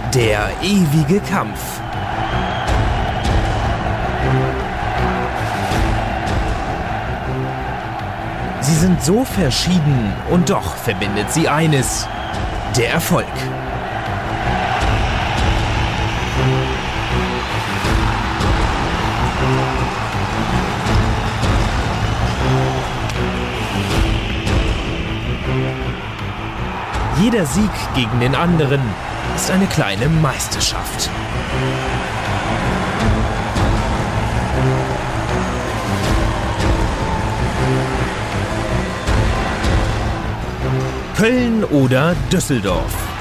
Der ewige Kampf. Sie sind so verschieden und doch verbindet sie eines: der Erfolg. Jeder Sieg gegen den anderen ist eine kleine Meisterschaft. Köln oder Düsseldorf.